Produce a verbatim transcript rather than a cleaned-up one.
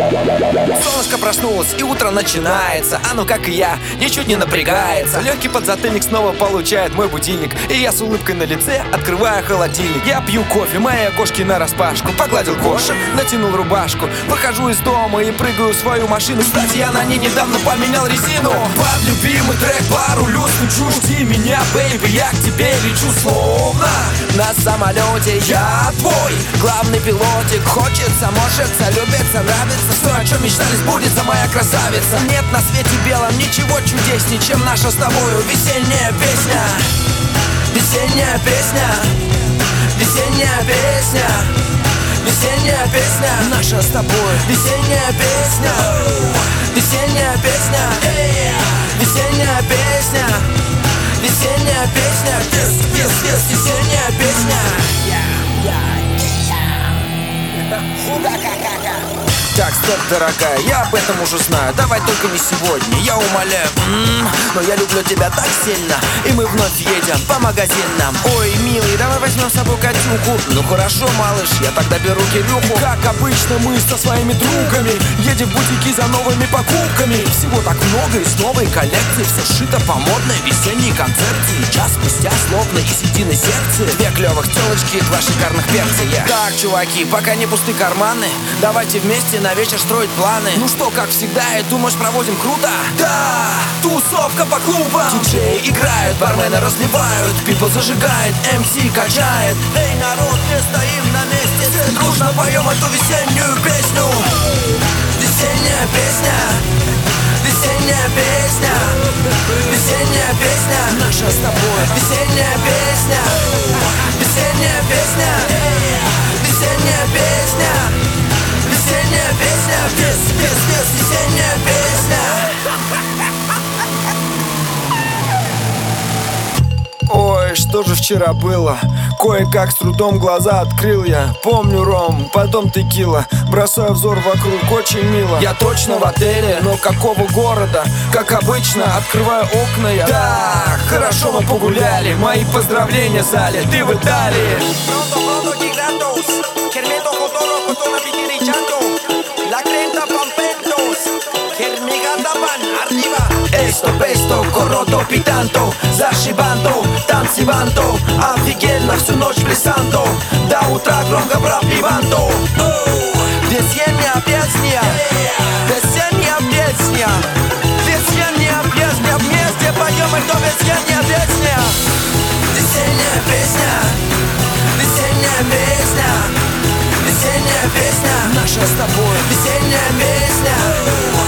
Солнышко проснулось, и утро начинается. Оно, как и я, ничуть не напрягается. Легкий подзатыльник снова получает мой будильник, и я с улыбкой на лице открываю холодильник. Я пью кофе, мои окошки нараспашку. Погладил кошек, натянул рубашку. Выхожу из дома и прыгаю в свою машину. Кстати, я на ней недавно поменял резину. Под любимый трек по рулю стучу. Жди меня, бэйби, я к тебе лечу. Словно на самолете я твой главный пилотик. Хочется, можется, любится, нравится. Все, о чем мечтали, сбудется, моя красавица. Нет на свете белом ничего чудеснее, чем наша с тобою весенняя песня. Весенняя песня. Весенняя песня. Весенняя песня. Наша с тобой весенняя песня. Весенняя песня. Весенняя песня. Весенняя песня. Вес, вес, вес, весенняя песня. Так, стоп, дорогая, я об этом уже знаю. Давай только не сегодня, я умоляю. М-м, но я люблю тебя так сильно. И мы вновь едем по магазинам. Ой, милый, давай возьмем с собой Катюху. Ну хорошо, малыш, я тогда беру Кирюху. Как обычно мы со своими другами едем в бутики за новыми покупками. Всего так много из новой коллекции. Все шито по модной весенней концепции. Час спустя, словно из единой секции. Две клевых телочки, два шикарных перца, yeah. Так, чуваки, пока не пусты карманы, давайте вместе на вечер строить планы. Ну что, как всегда, я думаю, проводим круто? Да, тусовка по клубам. Диджеи играют, бармены разливают, пипл зажигает, эм си качает. Эй, народ, не стоим на месте, все дружно поем эту весеннюю песню. Весенняя песня. Весенняя песня. Весенняя песня. Наша с тобой весенняя песня. Весенняя песня. Весенняя песня. Весенняя песня, вес, вес, вес, весенняя песня. Ой, что же вчера было? Кое-как с трудом глаза открыл я. Помню ром, потом текила. Бросаю взор вокруг, очень мило. Я точно в отеле, но какого города? Как обычно, открываю окна я. Да, хорошо мы погуляли. Мои поздравления в зале, ты в Италии. Esto, esto, corro топи танто, зашибанто, танцеванто, офигенно всю ночь плясанто, до утра громко пропиванто. Весенняя песня, весенняя песня, весенняя песня, вместе поем эту весенняя песня. Весенняя песня, весенняя песня, весенняя песня, наша с тобой весенняя песня.